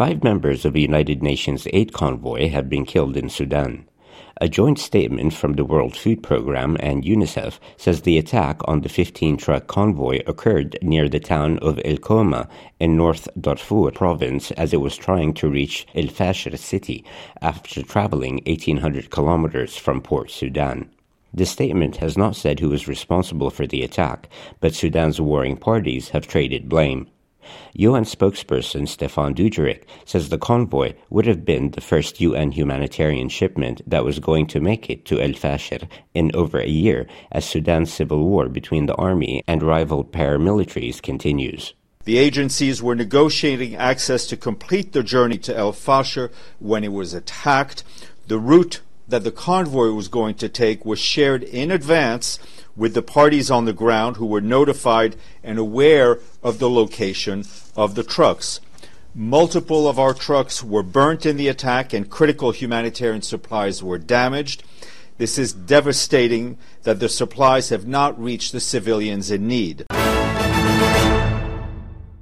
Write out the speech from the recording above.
5 members of a United Nations aid convoy have been killed in Sudan. A joint statement from the World Food Programme and UNICEF says the attack on the 15-truck convoy occurred near the town of El Koma in North Darfur province as it was trying to reach El Fasher city after traveling 1,800 kilometers from Port Sudan. The statement has not said who is responsible for the attack, but Sudan's warring parties have traded blame. UN spokesperson Stefan Dujarric says the convoy would have been the first UN humanitarian shipment that was going to make it to El Fasher in over a year as Sudan's civil war between the army and rival paramilitaries continues. The agencies were negotiating access to complete their journey to El Fasher when it was attacked. The route that the convoy was going to take was shared in advance with the parties on the ground who were notified and aware of the location of the trucks. Multiple of our trucks were burnt in the attack and critical humanitarian supplies were damaged. This is devastating that the supplies have not reached the civilians in need.